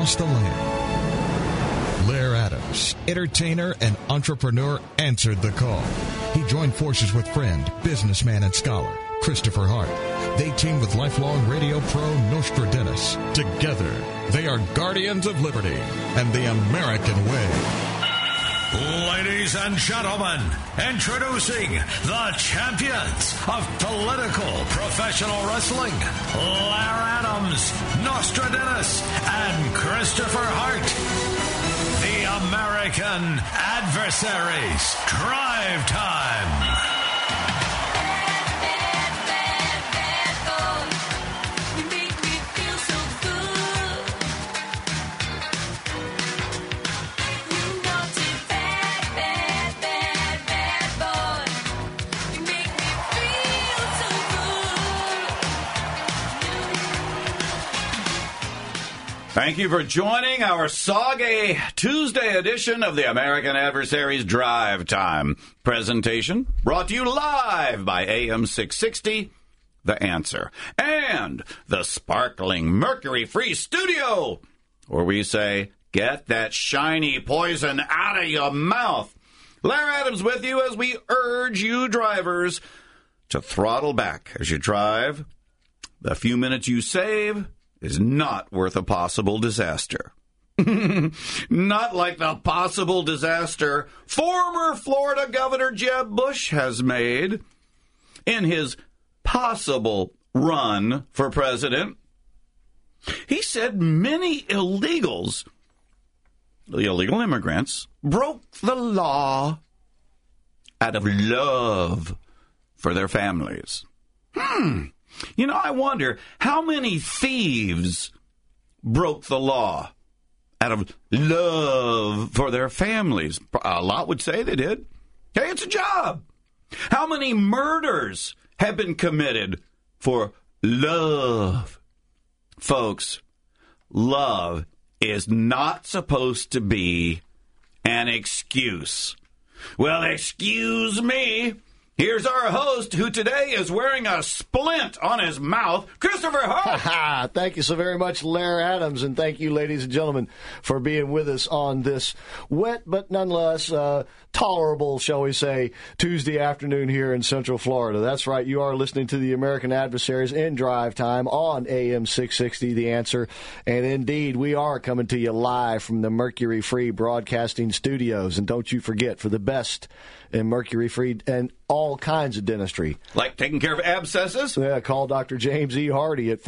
across the land. Lair Adams, entertainer and entrepreneur, answered the call. He joined forces with friend, businessman, and scholar Christopher Hart. They teamed with lifelong radio pro Nostradamus. Together, they are guardians of liberty and the American way. Ladies and gentlemen, introducing the champions of political professional wrestling, Lair Adams, Nostradamus, and Christopher Hart. The American Adversaries. Drive Time. Thank you for joining our soggy Tuesday edition of the American Adversaries Drive Time presentation, brought to you live by AM 660, The Answer, and the sparkling mercury-free studio, where we say, get that shiny poison out of your mouth. Lair Adams with you as we urge you drivers to throttle back as you drive. The few minutes you save is not worth a possible disaster. Not like the possible disaster former Florida Governor Jeb Bush has made in his possible run for president. He said many illegals, the illegal immigrants, broke the law out of love for their families. You know, I wonder how many thieves broke the law out of love for their families. A lot would say they did. Hey, it's a job. How many murders have been committed for love? Folks, love is not supposed to be an excuse. Well, excuse me. Here's our host, who today is wearing a splint on his mouth, Christopher Hart. Thank you so very much, Lair Adams, and thank you, ladies and gentlemen, for being with us on this wet but nonetheless tolerable, shall we say, Tuesday afternoon here in Central Florida. That's right, you are listening to the American Adversaries in Drive Time on AM 660, The Answer, and indeed, we are coming to you live from the mercury-free broadcasting studios, and don't you forget, for the best in mercury-free and all kinds of dentistry. Like taking care of abscesses? Yeah, call Dr. James E. Hardy at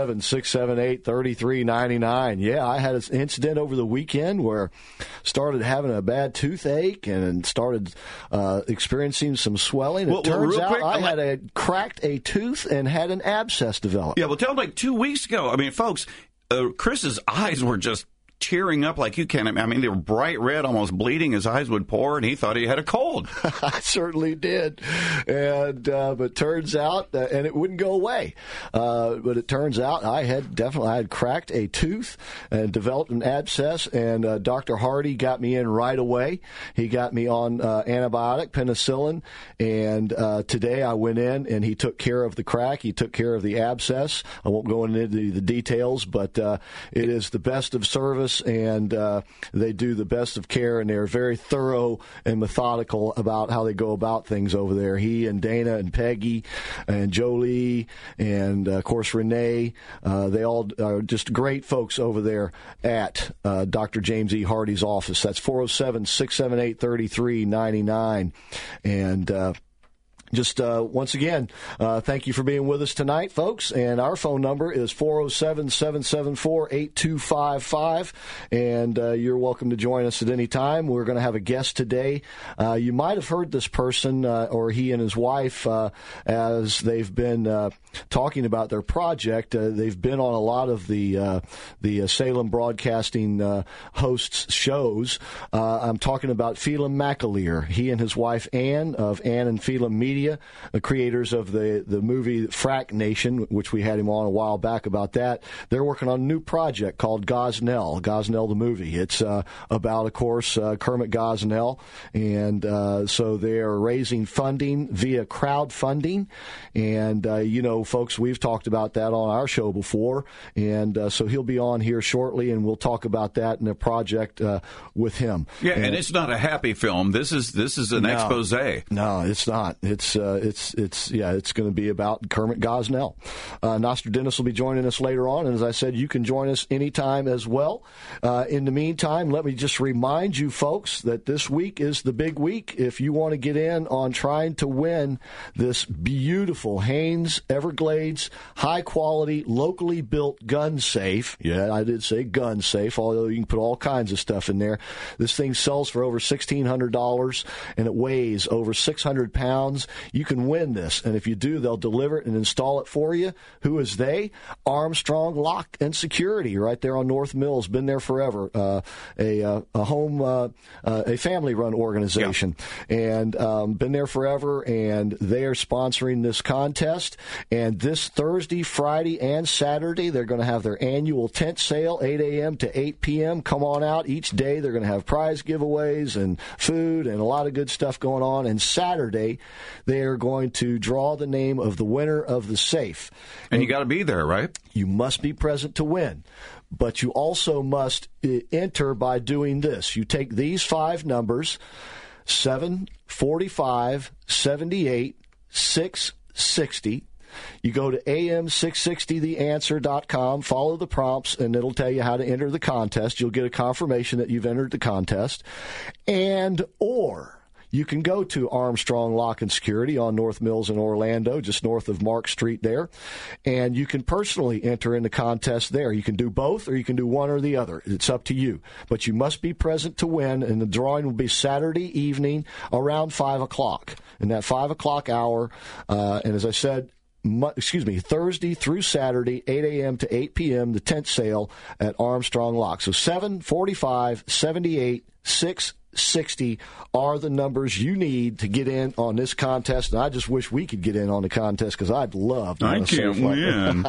407-678-3399. Yeah, I had an incident over the weekend where started having a bad toothache and started experiencing some swelling. It turns out I had cracked a tooth and had an abscess develop. Yeah, well, tell them like 2 weeks ago. I mean, folks, Chris's eyes were just tearing up like you can't. I mean, they were bright red, almost bleeding. His eyes would pour, and he thought he had a cold. I certainly did. And but turns out, and it wouldn't go away. But it turns out I had cracked a tooth and developed an abscess, and Dr. Hardy got me in right away. He got me on antibiotic, penicillin, and today I went in, and he took care of the crack. He took care of the abscess. I won't go into the details, but it is the best of service. And they do the best of care, and they're very thorough and methodical about how they go about things over there. He and Dana and Peggy and Jolie and, of course, Renee, they all are just great folks over there at Dr. James E. Hardy's office. That's 407-678-3399. And just once again, thank you for being with us tonight, folks. And our phone number is 407-774-8255. And you're welcome to join us at any time. We're going to have a guest today. You might have heard this person or he and his wife as they've been talking about their project. They've been on a lot of the Salem Broadcasting hosts' shows. I'm talking about Phelan McAleer. He and his wife, Ann, of Ann and Phelan Media. Media, the creators of the movie Frack Nation, which we had him on a while back about that. They're working on a new project called Gosnell the movie. It's about, of course, Kermit Gosnell, and so they are raising funding via crowdfunding. And, folks, we've talked about that on our show before, and so he'll be on here shortly, and we'll talk about that in a project with him. Yeah, and it's not a happy film. This is an expose. No, it's not. It's going to be about Kermit Gosnell. Nostradamus will be joining us later on, and as I said, you can join us anytime as well. In the meantime, let me just remind you folks that this week is the big week. If you want to get in on trying to win this beautiful Haynes Everglades high-quality, locally built gun safe. Yeah, I did say gun safe, although you can put all kinds of stuff in there. This thing sells for over $1,600, and it weighs over 600 pounds. You can win this, and if you do, they'll deliver it and install it for you. Who is they? Armstrong Lock and Security, right there on North Mills. Been there forever. A family-run organization, and been there forever, and they are sponsoring this contest. And this Thursday, Friday, and Saturday, they're going to have their annual tent sale, 8 a.m. to 8 p.m. Come on out. Each day, they're going to have prize giveaways and food and a lot of good stuff going on. And Saturday, they are going to draw the name of the winner of the safe. And you got to be there, right? You must be present to win. But you also must enter by doing this. You take these 5 numbers, 7, 45, 78, 660. You go to am660theanswer.com, follow the prompts, and it'll tell you how to enter the contest. You'll get a confirmation that you've entered the contest. Or you can go to Armstrong Lock and Security on North Mills in Orlando, just north of Mark Street there, and you can personally enter in the contest there. You can do both, or you can do one or the other. It's up to you. But you must be present to win, and the drawing will be Saturday evening around 5 o'clock. In that 5 o'clock hour, and as I said, Thursday through Saturday, 8 a.m. to 8 p.m., the tent sale at Armstrong Lock. So 7, 45, 78, 660 are the numbers you need to get in on this contest. And I just wish we could get in on the contest because I'd love to. I can't win.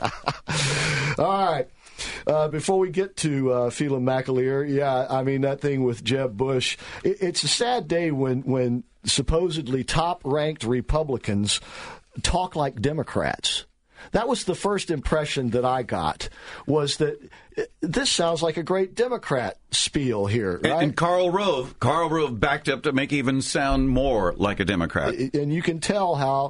All right. Before we get to Phelan McAleer, that thing with Jeb Bush, it's a sad day when supposedly top-ranked Republicans talk like Democrats. That was the first impression that I got, was that this sounds like a great Democrat spiel here, right? And Karl Rove backed up to make even sound more like a Democrat. And you can tell how,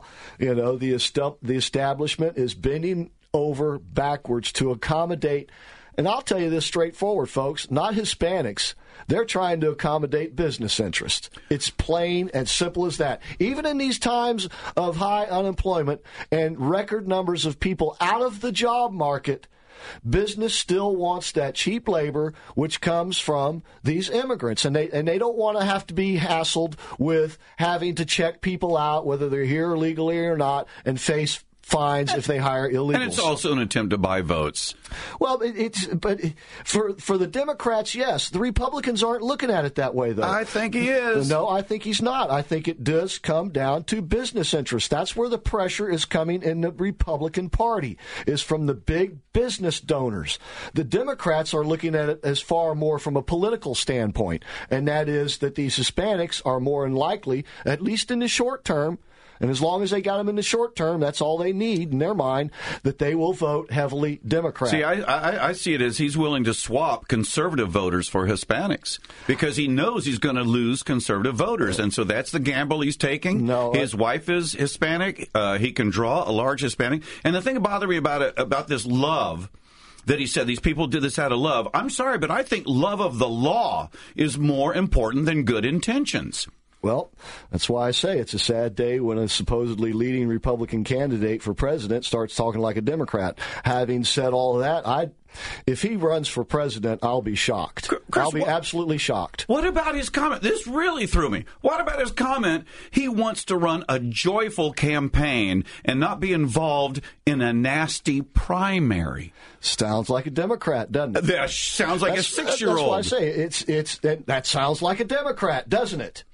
the establishment is bending over backwards to accommodate. And I'll tell you this straightforward, folks, not Hispanics. They're trying to accommodate business interests. It's plain and simple as that. Even in these times of high unemployment and record numbers of people out of the job market, business still wants that cheap labor, which comes from these immigrants. And they don't want to have to be hassled with having to check people out, whether they're here illegally or not, and face fines if they hire illegals. And it's also an attempt to buy votes. Well, but for the Democrats, yes. The Republicans aren't looking at it that way, though. I think he is. No, I think he's not. I think it does come down to business interests. That's where the pressure is coming in the Republican Party, is from the big business donors. The Democrats are looking at it as far more from a political standpoint, and that is that these Hispanics are more than likely, at least in the short term, and as long as they got them in the short term, that's all they need in their mind, that they will vote heavily Democrat. See, I see it as he's willing to swap conservative voters for Hispanics because he knows he's going to lose conservative voters. And so that's the gamble he's taking. No, his wife is Hispanic. He can draw a large Hispanic. And the thing that bothered me about this love that he said these people did this out of love, I'm sorry, but I think love of the law is more important than good intentions. Well, that's why I say it's a sad day when a supposedly leading Republican candidate for president starts talking like a Democrat. Having said all of that, if he runs for president, I'll be shocked. Chris, I'll be absolutely shocked. What about his comment? This really threw me. What about his comment? He wants to run a joyful campaign and not be involved in a nasty primary. Sounds like a Democrat, doesn't it? That sounds like a 6-year-old. That's why I say that sounds like a Democrat, doesn't it?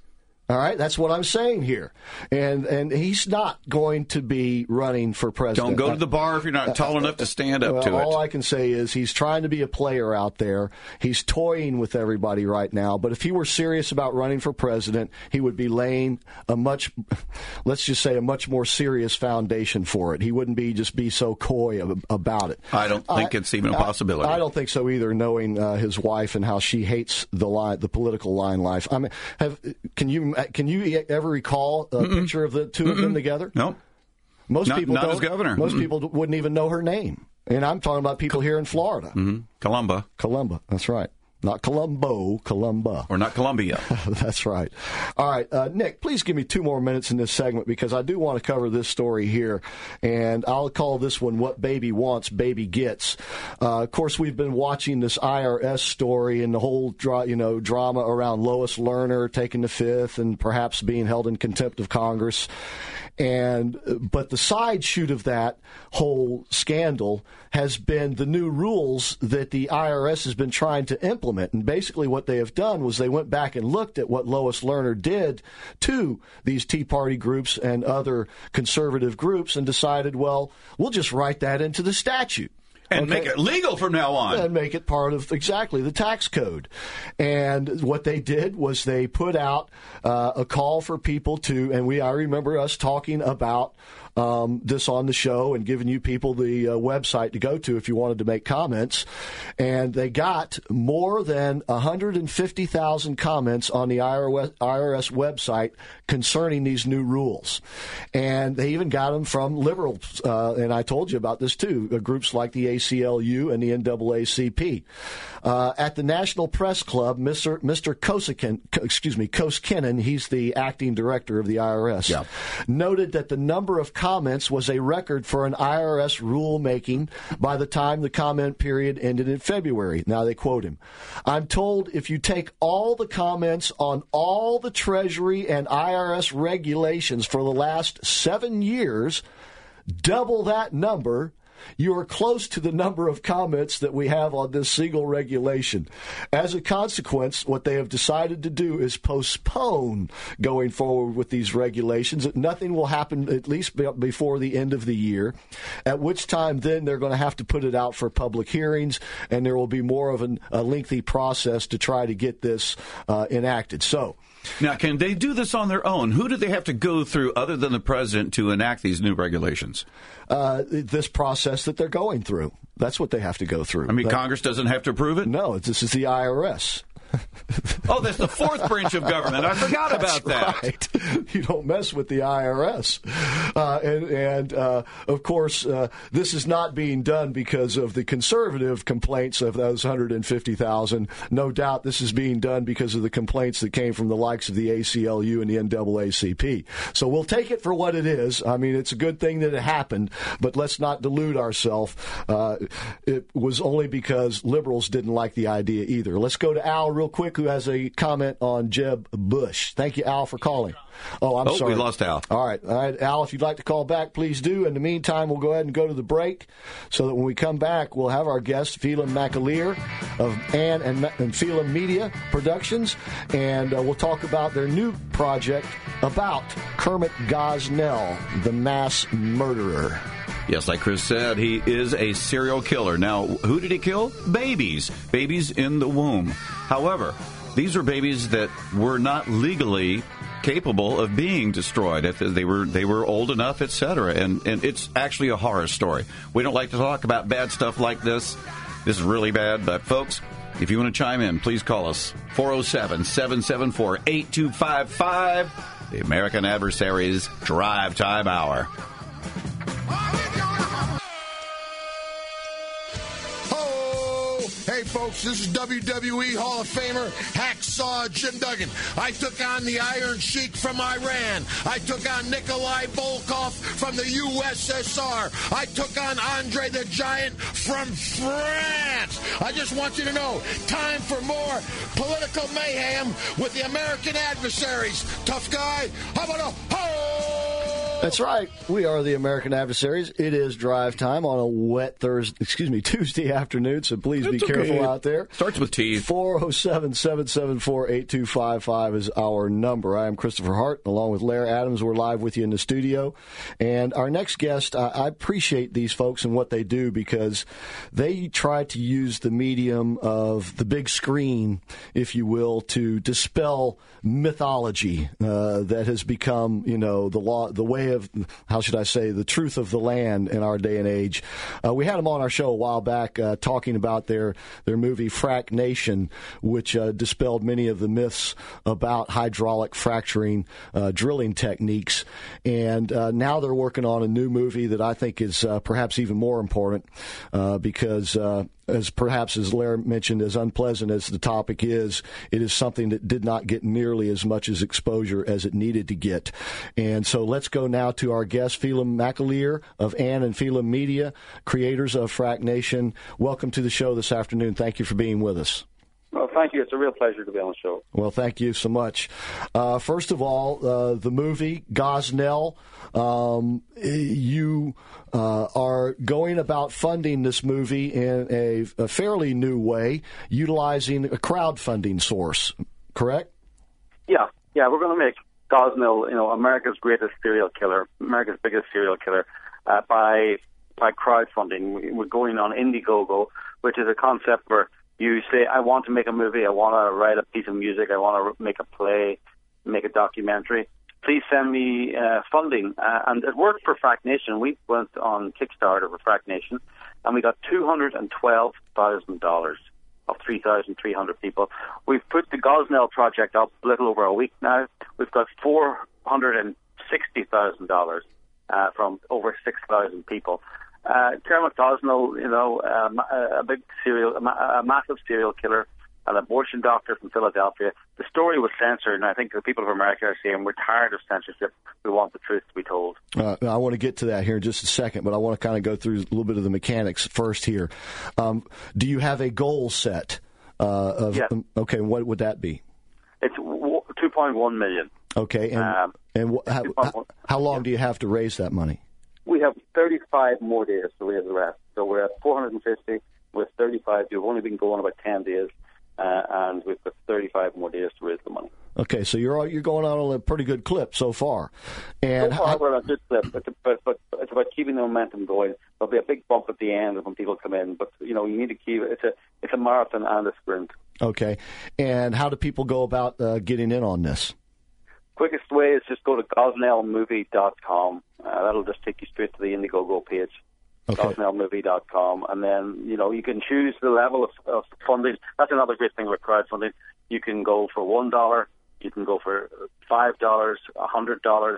All right, that's what I'm saying here. And he's not going to be running for president. Don't go to the bar if you're not tall enough to stand up to it. All I can say is he's trying to be a player out there. He's toying with everybody right now. But if he were serious about running for president, he would be laying let's just say, a much more serious foundation for it. He wouldn't be so coy about it. I don't think it's even a possibility. I don't think so either, knowing his wife and how she hates the political line life. I mean, can you ever recall a picture of the two of them together? No. Most people not don't. as governor. Most people wouldn't even know her name. And I'm talking about people here in Florida. Columba. Columba, that's right. Not Columbo, Columba. Or not Columbia. That's right. All right, Nick, please give me 2 more minutes in this segment because I do want to cover this story here. And I'll call this one What Baby Wants, Baby Gets. Of course, we've been watching this IRS story and the whole drama around Lois Lerner taking the fifth and perhaps being held in contempt of Congress. But the side shoot of that whole scandal has been the new rules that the IRS has been trying to implement. And basically what they have done was they went back and looked at what Lois Lerner did to these Tea Party groups and other conservative groups and decided, well, we'll just write that into the statute. And make it legal from now on. And make it part of, exactly, the tax code. And what they did was they put out a call for people to, and I remember us talking about this on the show and giving you people the website to go to if you wanted to make comments. And they got more than 150,000 comments on the IRS website concerning these new rules. And they even got them from liberals, and I told you about this too, groups like the ACLU and the NAACP. At the National Press Club, Mr. Koskinen, he's the acting director of the IRS, noted that the number of comments was a record for an IRS rulemaking by the time the comment period ended in February. Now they quote him, "I'm told if you take all the comments on all the Treasury and IRS regulations for the last 7 years, double that number, you are close to the number of comments that we have on this single regulation. As a consequence, what they have decided to do is postpone going forward with these regulations. Nothing will happen at least before the end of the year, at which time then they're going to have to put it out for public hearings, and there will be more of a lengthy process to try to get this enacted." So, now, can they do this on their own? Who do they have to go through other than the president to enact these new regulations? This process that they're going through. That's what they have to go through. I mean, Congress doesn't have to approve it? No, this is the IRS. Oh, that's the fourth branch of government. I forgot about that. Right. You don't mess with the IRS. Of course, this is not being done because of the conservative complaints of those 150,000. No doubt this is being done because of the complaints that came from the likes of the ACLU and the NAACP. So we'll take it for what it is. I mean, it's a good thing that it happened, but let's not delude ourselves. It was only because liberals didn't like the idea either. Let's go to Al real quick, who has a comment on Jeb Bush. Thank you, Al, for calling. I'm sorry. We lost Al. All right, Al, if you'd like to call back, please do. In the meantime, we'll go ahead and go to the break so that when we come back, we'll have our guest, Phelan McAleer of Ann and Phelan Media Productions, and we'll talk about their new project about Kermit Gosnell, the mass murderer. Yes, like Chris said, he is a serial killer. Now, who did he kill? Babies in the womb. However, these are babies that were not legally capable of being destroyed. They were old enough, etc. And it's actually a horror story. We don't like to talk about bad stuff like this. This is really bad, but folks, if you want to chime in, please call us 407-774-8255. The American Adversaries Drive Time Hour. Hey, folks, this is WWE Hall of Famer Hacksaw Jim Duggan. I took on the Iron Sheik from Iran. I took on Nikolai Volkov from the USSR. I took on Andre the Giant from France. I just want you to know, time for more political mayhem with the American Adversaries. Tough guy, how about a ho? That's right. We are the American Adversaries. It is drive time on a wet Tuesday afternoon, so please be careful out there. Starts with T. 407-774-8255 is our number. I am Christopher Hart, along with Larry Adams. We're live with you in the studio. And our next guest, I appreciate these folks and what they do because they try to use the medium of the big screen, if you will, to dispel mythology that has become, the way of, the truth of the land in our day and age. We had them on our show a while back talking about their movie Frack Nation, which dispelled many of the myths about hydraulic fracturing drilling techniques. And now they're working on a new movie that I think is perhaps even more important because as Larry mentioned, as unpleasant as the topic is, it is something that did not get nearly as much as exposure as it needed to get. And so let's go now to our guest, Phelim McAleer of Ann and Phelim Media, creators of Frack Nation. Welcome to the show this afternoon. Thank you for being with us. Well, thank you. It's a real pleasure to be on the show. Well, thank you so much. First of all, the movie, Gosnell, you are going about funding this movie in a fairly new way, utilizing a crowdfunding source, correct? Yeah, we're going to make Gosnell, America's greatest serial killer, America's biggest serial killer, by crowdfunding. We're going on Indiegogo, which is a concept where you say, I want to make a movie, I want to write a piece of music, I want to make a play, make a documentary. Please send me funding. And it worked for Frack Nation. We went on Kickstarter for Frack Nation, and we got $212,000 of 3,300 people. We've put the Gosnell project up a little over a week now. We've got $460,000 from over 6,000 people. Kermit Gosnell, a massive serial killer, an abortion doctor from Philadelphia. The story was censored, and I think the people of America are saying we're tired of censorship. We want the truth to be told. I want to get to that here in just a second, but I want to kind of go through a little bit of the mechanics first here. Do you have a goal set? Yes. Okay, what would that be? It's $2.1 million. Okay, and how long do you have to raise that money? We have 35 more days to raise the rest. So we're at 450 with 35. We've only been going about 10 days, and we've got 35 more days to raise the money. Okay, so you're going on a pretty good clip so far. And so far, we're on a good clip, but it's about keeping the momentum going. There'll be a big bump at the end when people come in, but you need to keep it. It's a marathon and a sprint. Okay, and how do people go about getting in on this? Quickest way is just go to gosnellmovie.com. That'll just take you straight to the Indiegogo page. Okay. gosnellmovie.com, and then you can choose the level of funding. That's another great thing with crowdfunding. You can go for $1, you can go for $5, $100, $1,000,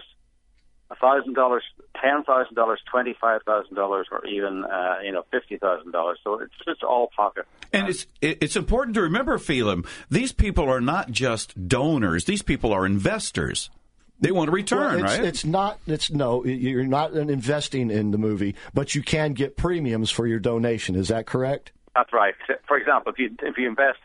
$10,000, $25,000, or even $50,000. So it's just all pocket. And it's important to remember, Phelim, these people are not just donors; these people are investors. They want a return, right? You're not investing in the movie, but you can get premiums for your donation. Is that correct? That's right. For example, if you invest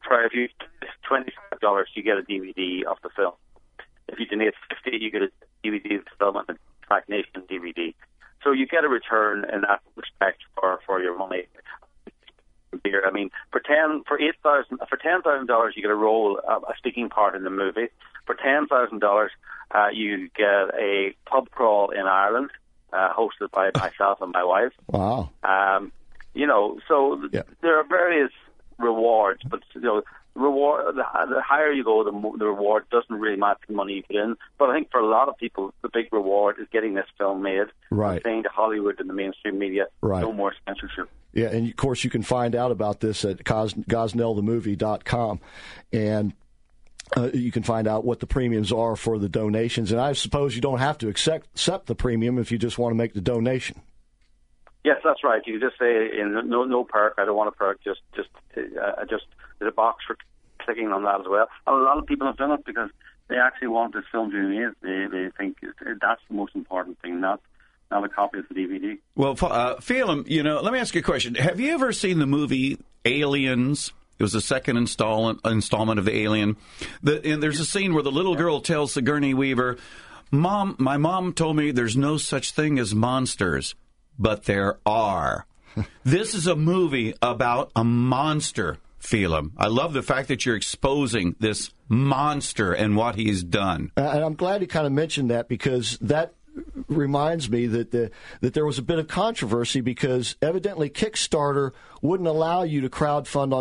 $25, you get a DVD of the film. If you donate $50, you get a DVD of the film and a Frack Nation DVD. So you get a return in that respect for your money. I mean, for $10,000, you get a role, a speaking part in the movie. For $10,000, you get a pub crawl in Ireland, hosted by myself and my wife. Wow. So there are various rewards, but the higher you go, the reward doesn't really match the money you put in. But I think for a lot of people, the big reward is getting this film made, right? And saying to Hollywood and the mainstream media, right, no more censorship. Yeah, and of course you can find out about this at gosnellthemovie.com, and you can find out what the premiums are for the donations. And I suppose you don't have to accept the premium if you just want to make the donation. Yes, that's right. You just say, no perk, I don't want a perk, just there's a box for clicking on that as well. And a lot of people have done it because they actually want this film to be made. They think that's the most important thing, not a copy of the DVD. Well, Phelim, let me ask you a question. Have you ever seen the movie Aliens? It was the second installment of the Alien. And there's a scene where the little girl tells Sigourney Weaver, My mom told me there's no such thing as monsters, but there are. This is a movie about a monster, Phelim. I love the fact that you're exposing this monster and what he's done. And I'm glad you kind of mentioned that, because that reminds me that that there was a bit of controversy because evidently Kickstarter wouldn't allow you to crowdfund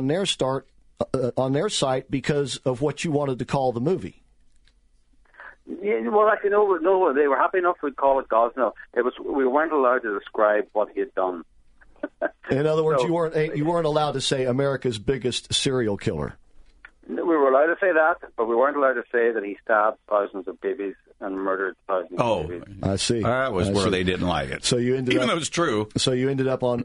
on their site because of what you wanted to call the movie. Yeah, well, actually, no, they were happy enough we'd call it Gosnell. We weren't allowed to describe what he had done. In other words, you weren't allowed to say America's biggest serial killer. We were allowed to say that, but we weren't allowed to say that he stabbed thousands of babies and murdered thousands of babies. I see. That was where they didn't like it. So you ended Even though it's true. So you ended up on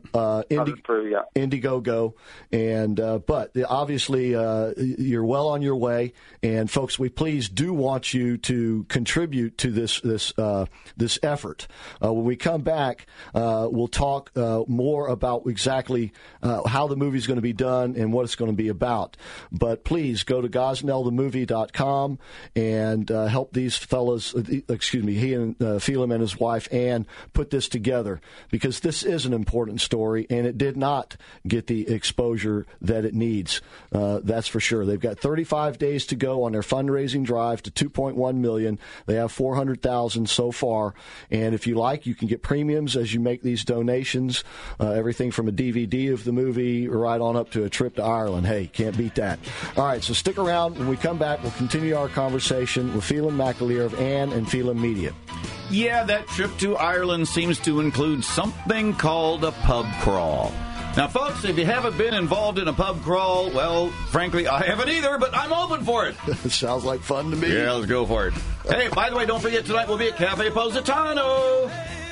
Indiegogo, and but obviously you're well on your way. And folks, we please do want you to contribute to this effort. When we come back, we'll talk more about exactly how the movie is going to be done and what it's going to be about. But please go to GosnellTheMovie.com and help these fellas. He and Phelim and his wife Ann put this together, because this is an important story and it did not get the exposure that it needs. That's for sure. They've got 35 days to go on their fundraising drive to $2.1 million. They have 400,000 so far, and if you like, you can get premiums as you make these donations. Everything from a DVD of the movie right on up to a trip to Ireland. Hey, can't beat that. All right, so stick around. When we come back, we'll continue our conversation with Phelim McAleer of Ann and Phelim Media. Yeah, that trip to Ireland seems to include something called a pub crawl. Now, folks, if you haven't been involved in a pub crawl, well, frankly, I haven't either, but I'm open for it. Sounds like fun to me. Yeah, let's go for it. Hey, by the way, don't forget, tonight we'll be at Cafe Positano.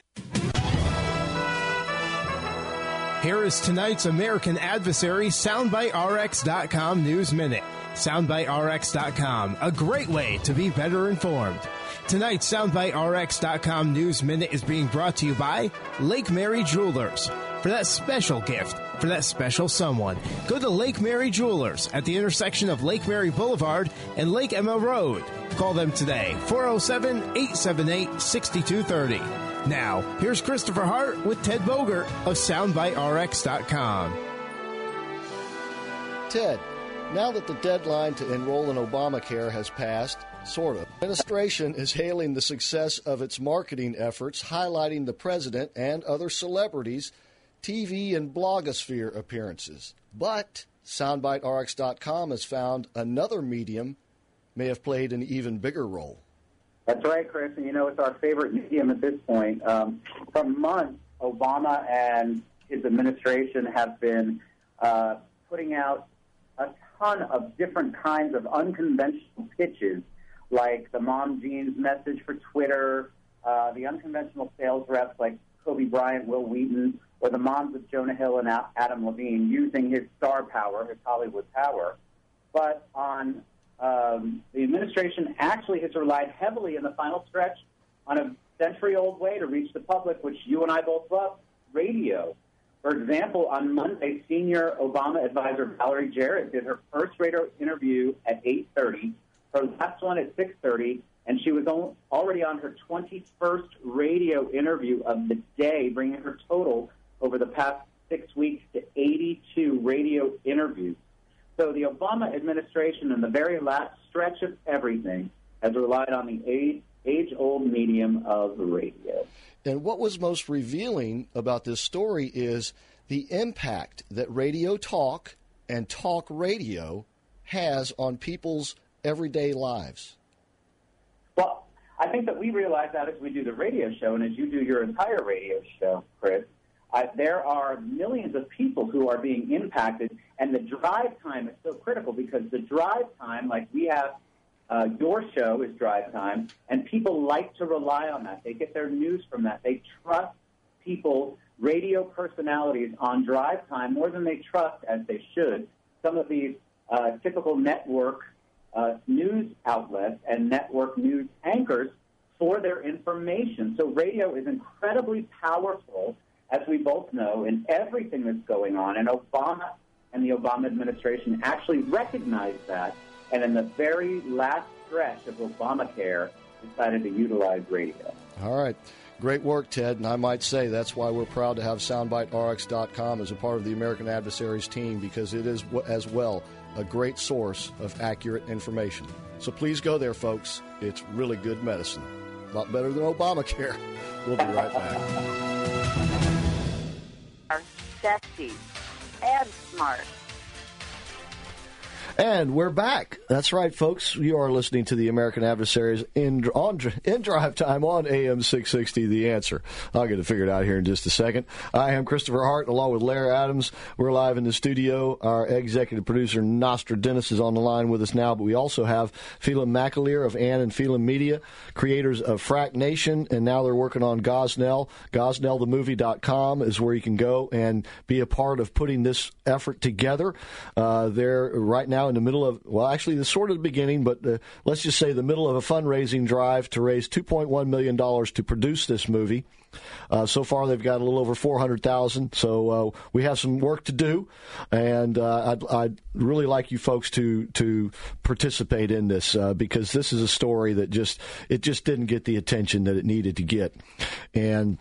Here is tonight's American Adversary SoundbiteRx.com News Minute. SoundbiteRx.com, a great way to be better informed. Tonight's SoundbiteRx.com News Minute is being brought to you by Lake Mary Jewelers. For that special gift, for that special someone, go to Lake Mary Jewelers at the intersection of Lake Mary Boulevard and Lake Emma Road. Call them today, 407-878-6230. Now, here's Christopher Hart with Ted Bogert of SoundbiteRx.com. Ted, now that the deadline to enroll in Obamacare has passed, sort of, the administration is hailing the success of its marketing efforts, highlighting the president and other celebrities' TV and blogosphere appearances. But SoundbiteRx.com has found another medium may have played an even bigger role. That's right, Chris, and it's our favorite medium at this point. For months, Obama and his administration have been putting out a ton of different kinds of unconventional pitches, like the Mom Jeans message for Twitter, the unconventional sales reps like Kobe Bryant, Will Wheaton, or the moms of Jonah Hill and Adam Levine using his star power, his Hollywood power. But the administration actually has relied heavily in the final stretch on a century-old way to reach the public, which you and I both love, radio. For example, on Monday, senior Obama advisor Valerie Jarrett did her first radio interview at 8:30, her last one at 6:30, and she was already on her 21st radio interview of the day, bringing her total over the past 6 weeks to 82 radio interviews. So the Obama administration, in the very last stretch of everything, has relied on the age-old medium of radio. And what was most revealing about this story is the impact that radio talk and talk radio has on people's everyday lives. Well, I think that we realize that as we do the radio show and as you do your entire radio show, Chris. There are millions of people who are being impacted, and the drive time is so critical because the drive time, like we have, your show is drive time, and people like to rely on that. They get their news from that. They trust people, radio personalities on drive time more than they trust, as they should, some of these typical network news outlets and network news anchors for their information. So radio is incredibly powerful, as we both know, in everything that's going on. And Obama and the Obama administration actually recognized that. And in the very last stretch of Obamacare, decided to utilize radio. All right. Great work, Ted. And I might say that's why we're proud to have SoundbiteRx.com as a part of the American Adversaries team, because it is, as well, a great source of accurate information. So please go there, folks. It's really good medicine. A lot better than Obamacare. We'll be right back. Are sexy and smart. And we're back. That's right, folks. You are listening to the American Adversaries in drive time on AM 660, The Answer. I'll get it figured out here in just a second. I am Christopher Hart, along with Larry Adams. We're live in the studio. Our executive producer, Nostra Dennis, is on the line with us now, but we also have Phelan McAleer of Ann and Phelan Media, creators of Frack Nation, and now they're working on Gosnell. GosnellTheMovie.com is where you can go and be a part of putting this effort together. They're right now in the middle of, well, actually, the sort of the beginning, but let's just say the middle of a fundraising drive to raise $2.1 million to produce this movie. So far, they've got a little over $400,000, so we have some work to do, and I'd really like you folks to participate in this because this is a story that just didn't get the attention that it needed to get, and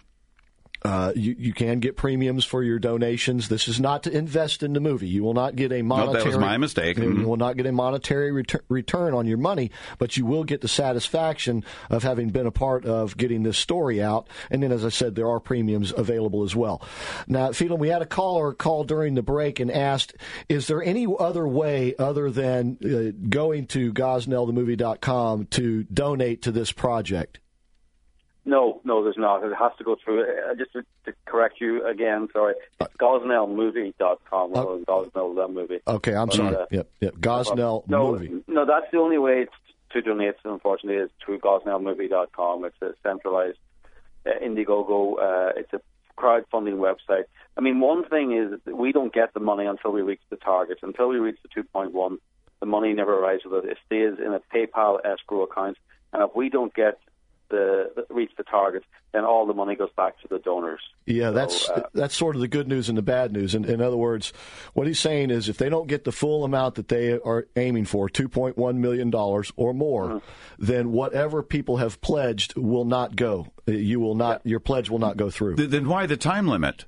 you can get premiums for your donations. This is not to invest in the movie. You will not get a monetary... No, that was my mistake. You will not get a monetary return on your money, but you will get the satisfaction of having been a part of getting this story out. And then, as I said, there are premiums available as well. Now, Phelan, we had a caller call during the break and asked, is there any other way other than going to GosnellTheMovie.com to donate to this project? No, there's not. It has to go through. Just to correct you again, sorry, it's GosnellMovie.com rather than Gosnell the Movie. Okay, I'm sorry. Yep. Gosnell Movie. No, that's the only way to donate, unfortunately, is through GosnellMovie.com. It's a centralized Indiegogo. It's a crowdfunding website. I mean, one thing is that we don't get the money until we reach the target. Until we reach the 2.1, the money never arrives with it. It stays in a PayPal escrow account, and if we don't reach the target, then all the money goes back to the donors. Yeah, that's sort of the good news and the bad news. In other words, what he's saying is if they don't get the full amount that they are aiming for, $2.1 million or more, then whatever people have pledged will not go. You will not. Your pledge will not go through. Then why the time limit?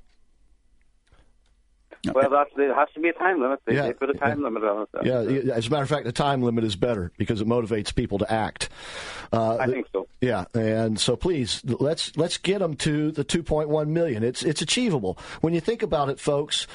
Well, there has to be a time limit. They put a time limit on it. Yeah, as a matter of fact, the time limit is better because it motivates people to act. I think so. Yeah, and so please, let's get them to the 2.1 million. It's achievable. When you think about it, folks,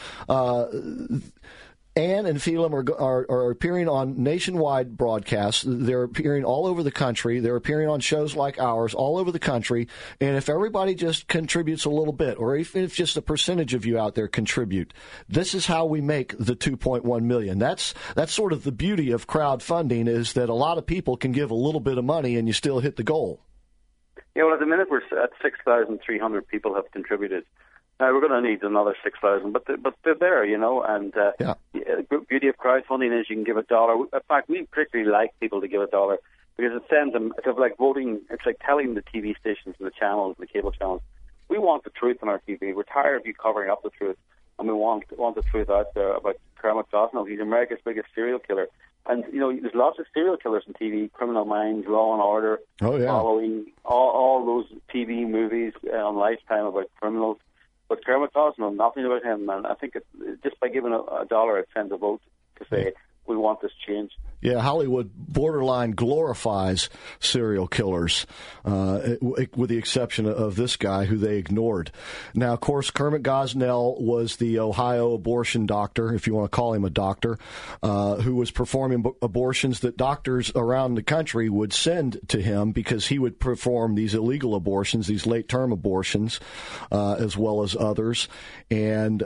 Ann and Phelan are appearing on nationwide broadcasts. They're appearing all over the country. They're appearing on shows like ours all over the country. And if everybody just contributes a little bit, or even if just a percentage of you out there contribute, this is how we make the 2.1 million. That's sort of the beauty of crowdfunding, is that a lot of people can give a little bit of money and you still hit the goal. Yeah, well, at the minute we're at 6,300 people have contributed. Now, we're going to need another 6,000, but they're there, you know, and the beauty of crowdfunding is you can give $1. In fact, we particularly like people to give $1 because it sends them, it's like voting, it's like telling the TV stations and the channels, the cable channels, we want the truth on our TV. We're tired of you covering up the truth, and we want the truth out there about Kermit Gosnell. He's America's biggest serial killer. And, you know, there's lots of serial killers on TV, Criminal Minds, Law and Order, following all those TV movies on Lifetime about criminals. But Kermit Gosnell, nothing about him, and I think just by giving $1, it sends a vote to say we want this change. Yeah, Hollywood borderline glorifies serial killers, with the exception of this guy who they ignored. Now, of course, Kermit Gosnell was the Ohio abortion doctor, if you want to call him a doctor, who was performing abortions that doctors around the country would send to him because he would perform these illegal abortions, these late-term abortions, as well as others. And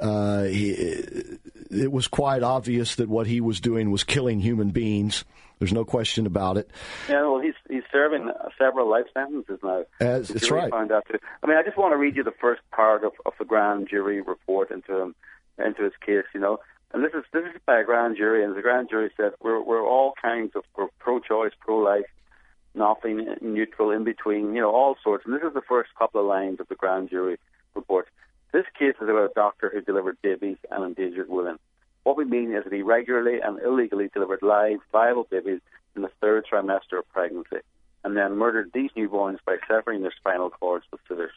it was quite obvious that what he was doing was killing human beings. There's no question about it. Yeah, well, he's serving several life sentences now. That's right. Found out too. I mean, I just want to read you the first part of the grand jury report into his case, you know. And this is by a grand jury, and the grand jury said we're all kinds of, we're pro-choice, pro-life, nothing neutral, in between, you know, all sorts. And this is the first couple of lines of the grand jury report. This case is about a doctor who delivered babies and endangered women. What we mean is that he regularly and illegally delivered live, viable babies in the third trimester of pregnancy. and then murdered these newborns by severing their spinal cords with scissors.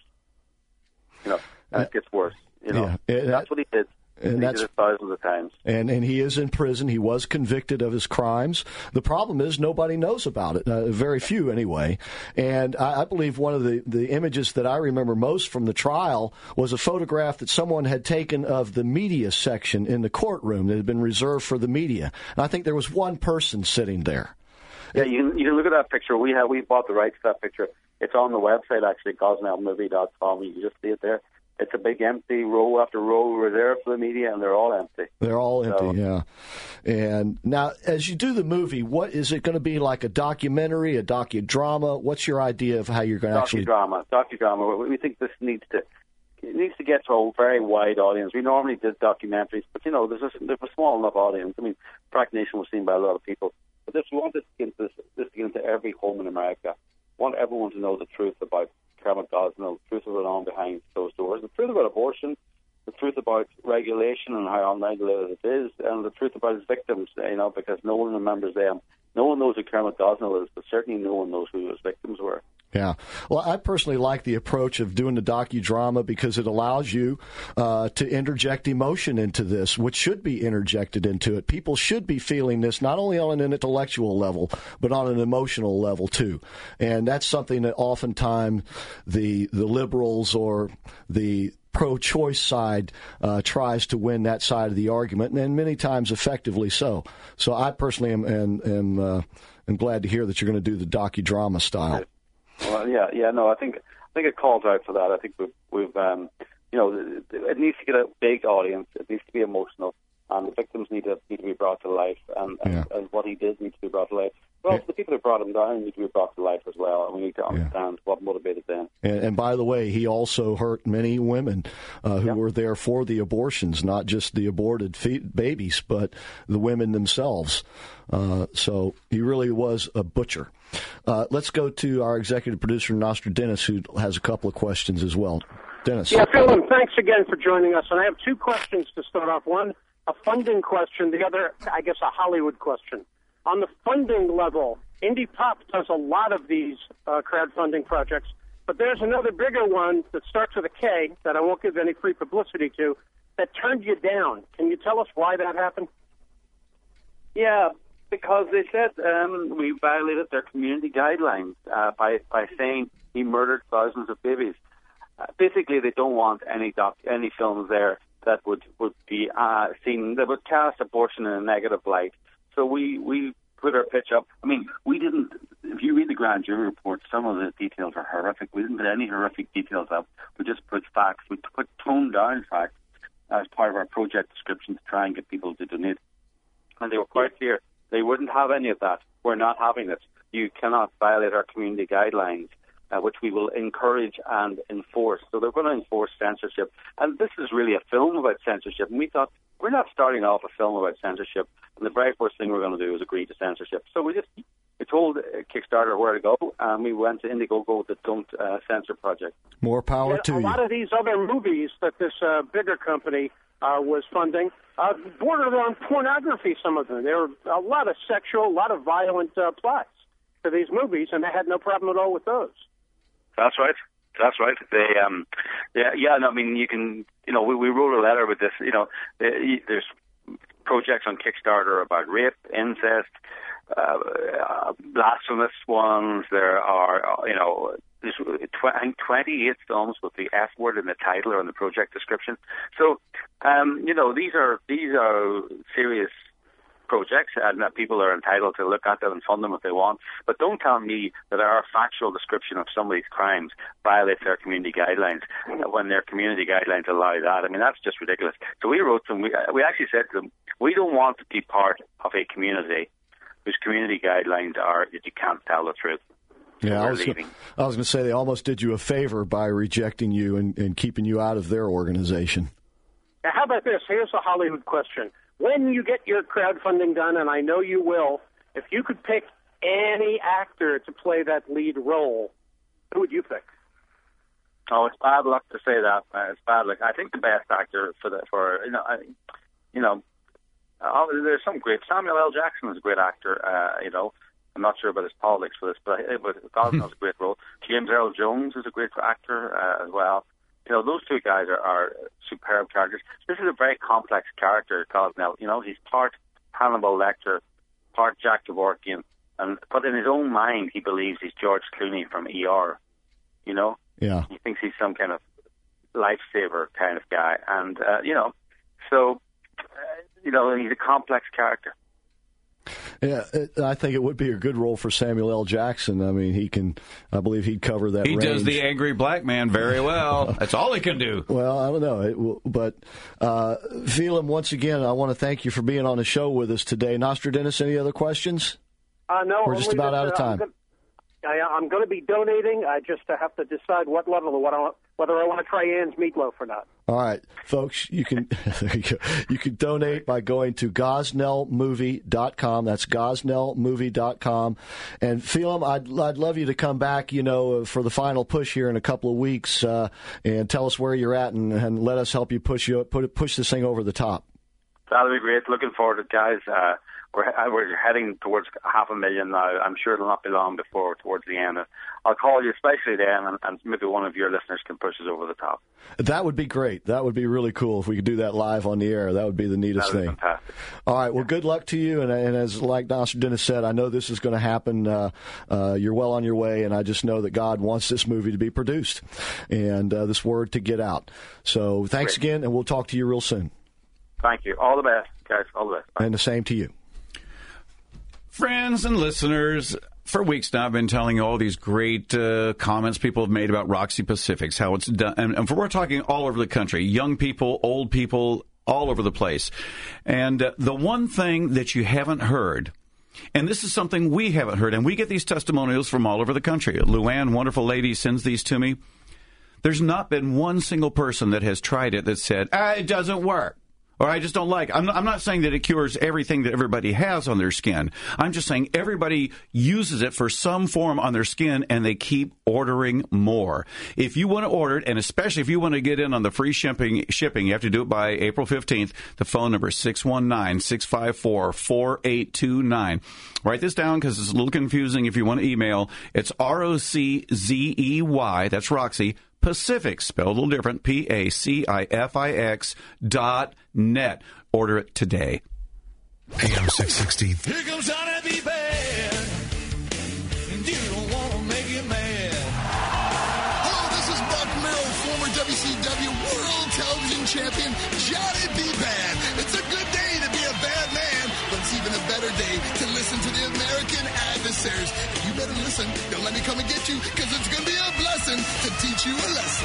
You know, that gets worse. You know, that's what he did. And that's thousands of times. And he is in prison. He was convicted of his crimes. The problem is nobody knows about it. Very few, anyway. And I believe one of the images that I remember most from the trial was a photograph that someone had taken of the media section in the courtroom that had been reserved for the media. And I think there was one person sitting there. Yeah, you can look at that picture. We bought the rights to that picture. It's on the website, actually, GosnellMovie.com. You can just see it there. It's a big empty row after row reserved for the media, and they're all empty. They're all empty, yeah. And now, as you do the movie, what is it going to be, like a documentary, a docudrama? What's your idea of how you're going to actually... Docudrama. We think this needs to get to a very wide audience. We normally did documentaries, but, you know, there's a small enough audience. I mean, Crack Nation was seen by a lot of people. But we want this to get into every home in America. We want everyone to know the truth about Kermit Gosnell, the truth of it on behind closed doors, the truth about abortion, the truth about regulation and how unregulated it is, and the truth about his victims, you know, because no one remembers them. No one knows who Kermit Gosnell is, but certainly no one knows who his victims were. Yeah. Well, I personally like the approach of doing the docudrama because it allows you to interject emotion into this, which should be interjected into it. People should be feeling this not only on an intellectual level, but on an emotional level, too. And that's something that oftentimes the liberals or the pro-choice side tries to win that side of the argument, and many times effectively so. So I personally am glad to hear that you're going to do the docudrama style. Well, I think it calls out for that. I think we've you know, it needs to get a big audience. It needs to be emotional, and the victims need to be brought to life, and what he did needs to be brought to life. But also the people who brought him down need to be brought to life as well, and we need to understand what motivated them. And by the way, he also hurt many women who were there for the abortions, not just the aborted babies, but the women themselves. So he really was a butcher. Let's go to our executive producer, Nostradamus, who has a couple of questions as well. Dennis. Yeah, Phil, thanks again for joining us. And I have two questions to start off. One, a funding question. The other, I guess, a Hollywood question. On the funding level, Indie Pop does a lot of these crowdfunding projects, but there's another bigger one that starts with a K that I won't give any free publicity to that turned you down. Can you tell us why that happened? Yeah, because they said we violated their community guidelines by saying he murdered thousands of babies. Basically, they don't want any films there that would be seen, that would cast abortion in a negative light. So we put our pitch up. I mean, we didn't, if you read the grand jury report, some of the details are horrific. We didn't put any horrific details up. We just put facts. We put toned down facts as part of our project description to try and get people to donate. And they were quite clear. They wouldn't have any of that. We're not having it. You cannot violate our community guidelines, which we will encourage and enforce. So they're going to enforce censorship. And this is really a film about censorship. And we thought, we're not starting off a film about censorship. And the very first thing we're going to do is agree to censorship. So we told Kickstarter where to go, and we went to Indiegogo, the Don't Censor project. More power to you. A lot of these other movies that this bigger company was funding bordered on pornography, some of them. There were a lot of sexual, a lot of violent plots to these movies, and they had no problem at all with those. That's right. I mean, we wrote a letter with this. You know, there's projects on Kickstarter about rape, incest, blasphemous ones. There are, there's 28 films with the F word in the title or in the project description. So, these are serious projects, and that people are entitled to look at them and fund them if they want. But don't tell me that our factual description of some of these crimes violates their community guidelines when their community guidelines allow that. I mean, that's just ridiculous. So we wrote them. We actually said to them, we don't want to be part of a community whose community guidelines are that you can't tell the truth. Yeah, I was going to say they almost did you a favor by rejecting you and keeping you out of their organization. Now, how about this? Here's a Hollywood question. When you get your crowdfunding done, and I know you will, if you could pick any actor to play that lead role, who would you pick? Oh, it's bad luck to say that. It's bad luck. I think the best actor there's some great. Samuel L. Jackson is a great actor. I I'm not sure about his politics for this, but Gosnell's a great role. James Earl Jones is a great actor as well. You know, those two guys are superb characters. This is a very complex character, Gosnell. You know, he's part Hannibal Lecter, part Jack Kevorkian, but in his own mind, he believes he's George Clooney from ER. You know, he thinks he's some kind of lifesaver kind of guy, and you know, so you know, he's a complex character. Yeah, I think it would be a good role for Samuel L. Jackson. I mean, I believe he'd cover that range. He does the angry black man very well. That's all he can do. Well, I don't know. But Phelim, once again, I want to thank you for being on the show with us today. Nostradamus, any other questions? No. We're just about out of time. I'm going to be donating. I just have to decide what level, whether I want to try Ann's meatloaf or not. All right, folks, you can donate by going to gosnellmovie.com. That's gosnellmovie.com. And Phelim, I'd love you to come back, you know, for the final push here in a couple of weeks, and tell us where you're at, and let us help you push this thing over the top. That'll be great. Looking forward to it, guys. We're heading towards 500,000 now. I'm sure it'll not be long before towards the end. I'll call you, especially then, and maybe one of your listeners can push us over the top. That would be great. That would be really cool if we could do that live on the air. That would be the neatest thing. Fantastic. All right. Well, good luck to you. And as like Nostradamus said, I know this is going to happen. You're well on your way, and I just know that God wants this movie to be produced and this word to get out. So thanks again, and we'll talk to you real soon. Thank you. All the best, guys. All the best. Bye. And the same to you. Friends and listeners, for weeks now I've been telling you all these great comments people have made about Roxy Pacifics, how it's done. And we're talking all over the country, young people, old people, all over the place. And the one thing that you haven't heard, and this is something we haven't heard, and we get these testimonials from all over the country. Luann, wonderful lady, sends these to me. There's not been one single person that has tried it that said, it doesn't work. Or I just don't like it. I'm not saying that it cures everything that everybody has on their skin. I'm just saying everybody uses it for some form on their skin, and they keep ordering more. If you want to order it, and especially if you want to get in on the free shipping, you have to do it by April 15th. The phone number is 619-654-4829. Write this down because it's a little confusing if you want to email. It's ROCZEY, that's Roxy, Pacific, spelled a little different, PACIFIX.net. Order it today. AM 660. Here comes Johnny B. Bad, and you don't want to make it mad. Hello, this is Buck Merrill, former WCW World Television Champion Johnny B. Bad. It's a good day to be a bad man, but it's even a better day to listen to the American Adversaries. You better listen. Don't let me come and get you, because it's going to be a blessing to teach you a lesson.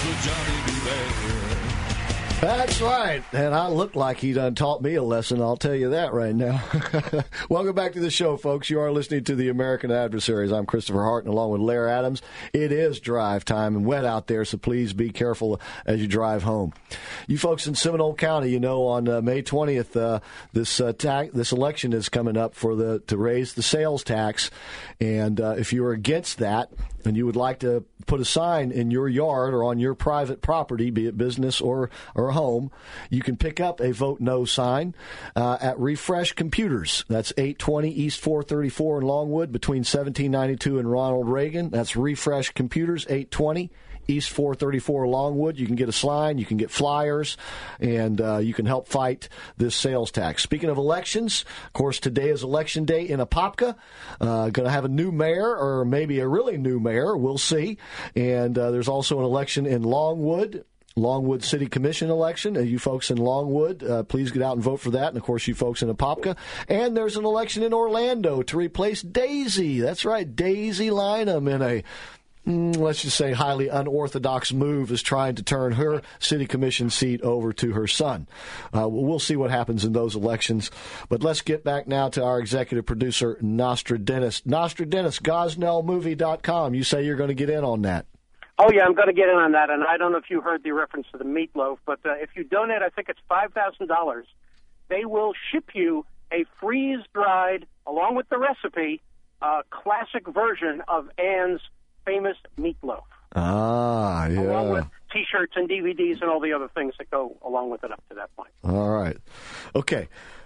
That's right. And I look like he done taught me a lesson, I'll tell you that right now. Welcome back to the show, folks. You are listening to the American Adversaries. I'm Christopher Hart, and along with Lair Adams. It is drive time and wet out there, so please be careful as you drive home. You folks in Seminole County, you know, on May 20th, this election is coming up to raise the sales tax. And if you're against that, and you would like to put a sign in your yard or on your private property, be it business or a home, you can pick up a Vote No sign at Refresh Computers. That's 820 East 434 in Longwood between 1792 and Ronald Reagan. That's Refresh Computers, 820 East 434 Longwood. You can get a sign, you can get flyers, and you can help fight this sales tax. Speaking of elections, of course, today is election day in Apopka. Going to have a new mayor, or maybe a really new mayor. We'll see. And there's also an election in Longwood City Commission election. You folks in Longwood, please get out and vote for that. And, of course, you folks in Apopka. And there's an election in Orlando to replace Daisy. That's right, Daisy Lynham in a let's just say highly unorthodox move, is trying to turn her city commission seat over to her son. We'll see what happens in those elections. But let's get back now to our executive producer, Nostradamus. Nostradamus, GosnellMovie.com. You say you're going to get in on that. Oh, yeah, I'm going to get in on that. And I don't know if you heard the reference to the meatloaf, but if you donate, I think it's $5,000, they will ship you a freeze-dried, along with the recipe, classic version of Ann's famous meatloaf. Ah, yeah. Along with T-shirts and DVDs and all the other things that go along with it up to that point. All right. Okay.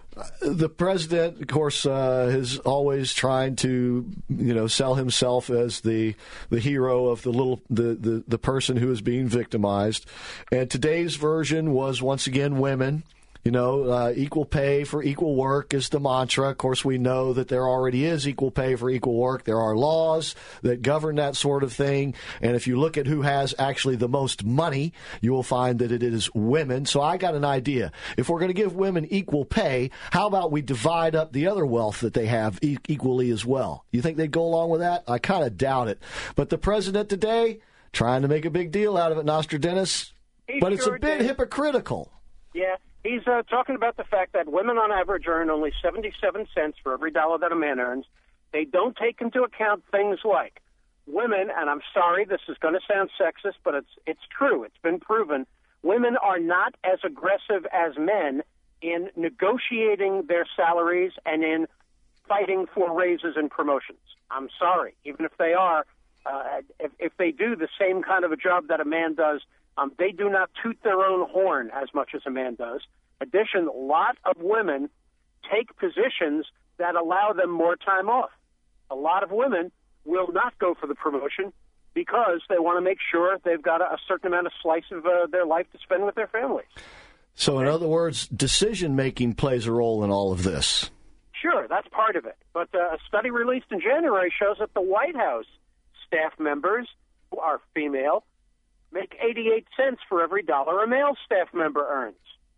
The president, of course, is always trying to, sell himself as the hero of the person who is being victimized. And today's version was once again women. Equal pay for equal work is the mantra. Of course, we know that there already is equal pay for equal work. There are laws that govern that sort of thing. And if you look at who has actually the most money, you will find that it is women. So I got an idea. If we're going to give women equal pay, how about we divide up the other wealth that they have equally as well? You think they'd go along with that? I kind of doubt it. But the president today, trying to make a big deal out of it, Nostradamus. But it's a bit hypocritical. Yeah. He's talking about the fact that women on average earn only 77 cents for every dollar that a man earns. They don't take into account things like women, and I'm sorry, this is going to sound sexist, but it's true. It's been proven. Women are not as aggressive as men in negotiating their salaries and in fighting for raises and promotions. I'm sorry. Even if they are, if they do the same kind of a job that a man does, they do not toot their own horn as much as a man does. In addition, a lot of women take positions that allow them more time off. A lot of women will not go for the promotion because they want to make sure they've got a certain amount of slice of their life to spend with their families. So, in other words, decision-making plays a role in all of this. Sure, that's part of it. But a study released in January shows that the White House staff members who are female make 88 cents for every dollar a male staff member earns.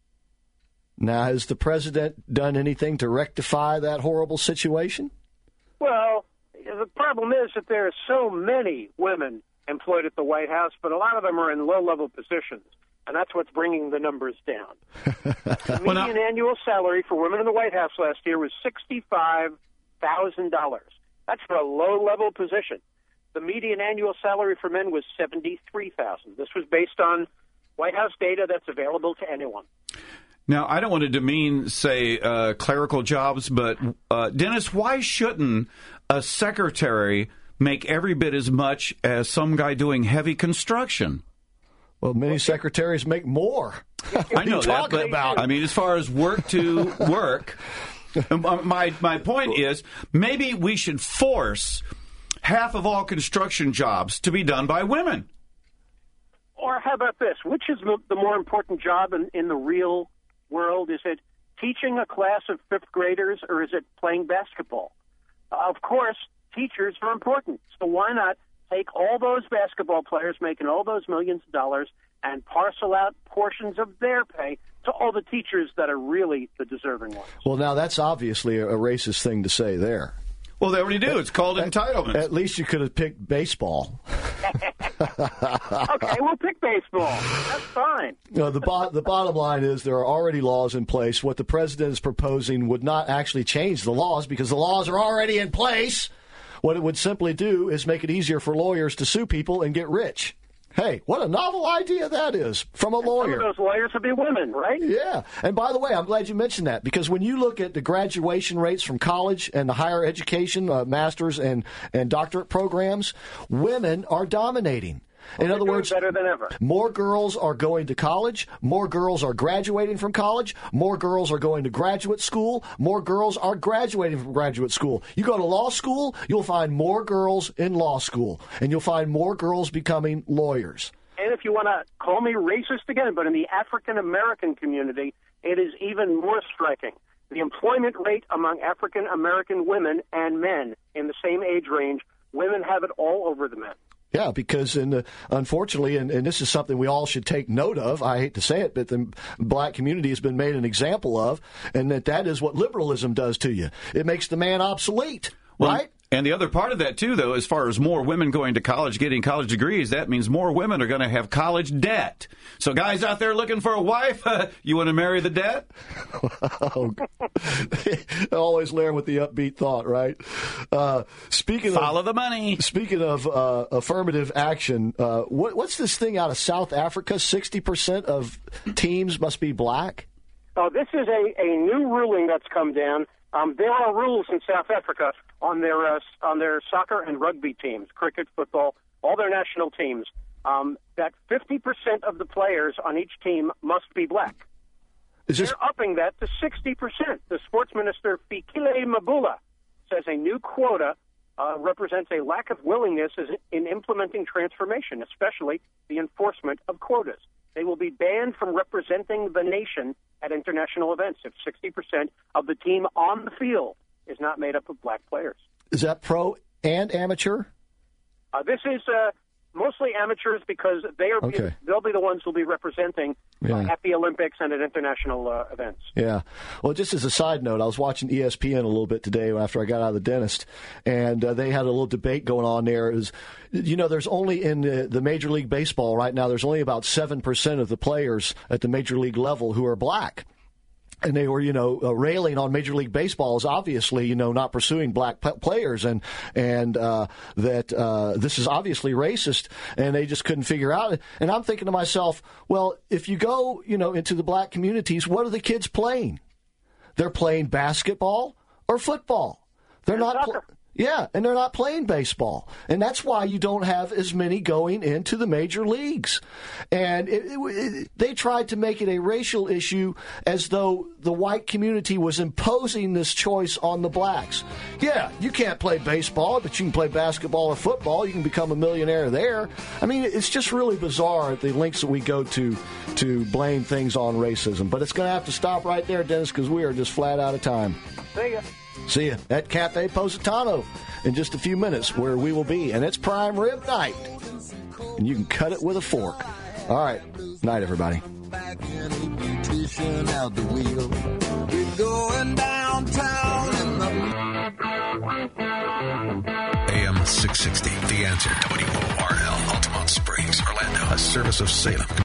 Now, has the president done anything to rectify that horrible situation? Well, the problem is that there are so many women employed at the White House, but a lot of them are in low-level positions, and that's what's bringing the numbers down. The median annual salary for women in the White House last year was $65,000. That's for a low-level position. The median annual salary for men was $73,000. This was based on White House data that's available to anyone. Now, I don't want to demean, say, clerical jobs, but Dennis, why shouldn't a secretary make every bit as much as some guy doing heavy construction? Well, many secretaries make more. I know that, but I mean, as far as work to work, my point is maybe we should force half of all construction jobs to be done by women. Or how about this? Which is the more important job in the real world? Is it teaching a class of fifth graders, or is it playing basketball? Of course, teachers are important. So why not take all those basketball players making all those millions of dollars and parcel out portions of their pay to all the teachers that are really the deserving ones? Well, now that's obviously a racist thing to say there. Well, they already do. It's called entitlement. At least you could have picked baseball. Okay, we'll pick baseball. That's fine. The bottom line is there are already laws in place. What the president is proposing would not actually change the laws because the laws are already in place. What it would simply do is make it easier for lawyers to sue people and get rich. Hey, what a novel idea that is from a lawyer. Some of those lawyers would be women, right? Yeah. And by the way, I'm glad you mentioned that because when you look at the graduation rates from college and the higher education, master's and doctorate programs, women are dominating. In other words, better than ever. More girls are going to college, more girls are graduating from college, more girls are going to graduate school, more girls are graduating from graduate school. You go to law school, you'll find more girls in law school, and you'll find more girls becoming lawyers. And if you want to call me racist again, but in the African-American community, it is even more striking. The employment rate among African-American women and men in the same age range, women have it all over the men. Yeah, because unfortunately, and this is something we all should take note of, I hate to say it, but the black community has been made an example of, and that is what liberalism does to you. It makes the man obsolete, right? And the other part of that, too, though, as far as more women going to college, getting college degrees, that means more women are going to have college debt. So guys out there looking for a wife, you want to marry the debt? Always learn with the upbeat thought, right? Follow the money. Speaking of affirmative action, what's this thing out of South Africa? 60% of teams must be black? Oh, this is a new ruling that's come down. There are rules in South Africa on their soccer and rugby teams, cricket, football, all their national teams, that 50% of the players on each team must be black. They're upping that to 60%. The sports minister, Fikile Mabula, says a new quota represents a lack of willingness in implementing transformation, especially the enforcement of quotas. They will be banned from representing the nation at international events if 60% of the team on the field is not made up of black players. Is that pro and amateur? This is mostly amateurs because they'll be the ones who'll be representing at the Olympics and at international events. Yeah. Well, just as a side note, I was watching ESPN a little bit today after I got out of the dentist, and they had a little debate going on there. There's only in the Major League Baseball right now, there's only about 7% of the players at the Major League level who are black. And they were, railing on Major League Baseball as obviously, not pursuing black players and that this is obviously racist, and they just couldn't figure out. And I'm thinking to myself, well, if you go, into the black communities, what are the kids playing? They're playing basketball or football. They're not. And they're not playing baseball. And that's why you don't have as many going into the major leagues. And they tried to make it a racial issue as though the white community was imposing this choice on the blacks. Yeah, you can't play baseball, but you can play basketball or football. You can become a millionaire there. I mean, it's just really bizarre the lengths that we go to blame things on racism. But it's going to have to stop right there, Dennis, because we are just flat out of time. See ya. See you at Cafe Positano in just a few minutes, where we will be. And it's prime rib night. And you can cut it with a fork. All right. Night, everybody. AM 660, The Answer. WORL, Altamont Springs, Orlando. A service of Salem.